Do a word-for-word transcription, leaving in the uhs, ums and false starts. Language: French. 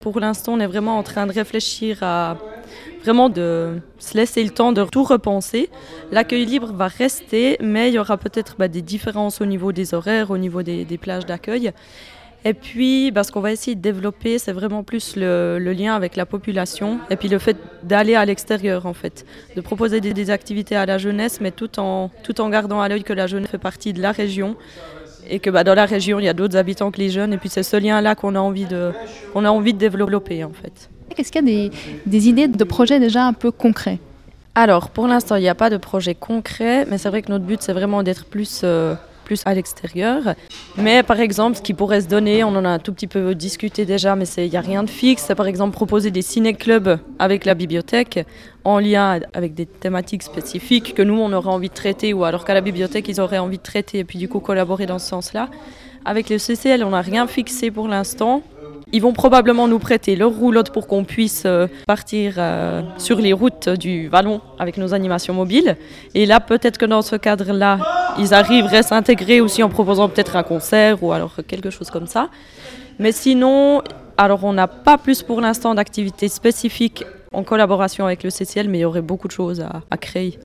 Pour l'instant, on est vraiment en train de réfléchir à vraiment de se laisser le temps de tout repenser. L'accueil libre va rester, mais il y aura peut-être bah, des différences au niveau des horaires, au niveau des, des plages d'accueil. Et puis, bah, ce qu'on va essayer de développer, c'est vraiment plus le, le lien avec la population et puis le fait d'aller à l'extérieur, en fait, de proposer des, des activités à la jeunesse, mais tout en, tout en gardant à l'œil que la jeunesse fait partie de la région et que bah, dans la région, il y a d'autres habitants que les jeunes. Et puis, c'est ce lien-là qu'on a envie de, qu'on a envie de développer, en fait. Est-ce qu'il y a des, des idées de projets déjà un peu concrets ? Alors, pour l'instant, il n'y a pas de projet concret, mais c'est vrai que notre but, c'est vraiment d'être plus... Euh, plus à l'extérieur. Mais par exemple, ce qui pourrait se donner, on en a un tout petit peu discuté déjà, mais il n'y a rien de fixe, c'est par exemple proposer des ciné-clubs avec la bibliothèque en lien avec des thématiques spécifiques que nous, on aurait envie de traiter, ou alors qu'à la bibliothèque, ils auraient envie de traiter, et puis du coup collaborer dans ce sens-là. Avec le C C L, on n'a rien fixé pour l'instant. Ils vont probablement nous prêter leur roulotte pour qu'on puisse partir euh, sur les routes du Vallon avec nos animations mobiles. Et là, peut-être que dans ce cadre-là, ils arriveraient à s'intégrer aussi en proposant peut-être un concert ou alors quelque chose comme ça. Mais sinon, alors on n'a pas plus pour l'instant d'activités spécifiques en collaboration avec le C C L, mais il y aurait beaucoup de choses à, à créer.